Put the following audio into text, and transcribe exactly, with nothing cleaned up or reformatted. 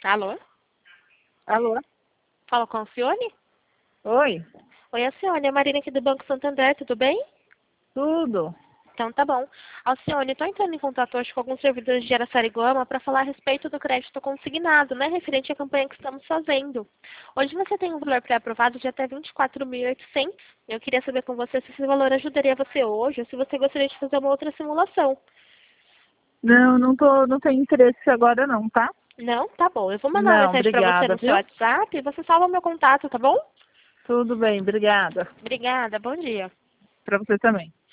Alô? Alô? Fala com a Alcione? Oi? Oi, Alcione, é a Marina aqui do Banco Santander, tudo bem? Tudo? Então tá bom. Alcione, estou entrando em contato hoje com alguns servidores de Araçariguama para falar a respeito do crédito consignado, né, referente à campanha que estamos fazendo. Hoje você tem um valor pré-aprovado de até vinte e quatro mil e oitocentos. Eu queria saber com você se esse valor ajudaria você hoje ou se você gostaria de fazer uma outra simulação. Não, não tô, não tenho interesse agora não, tá? Não? Tá bom. Eu vou mandar uma Não, mensagem para você obrigada, no seu viu? WhatsApp e você salva o meu contato, tá bom? Tudo bem, obrigada. Obrigada, bom dia. Pra você também.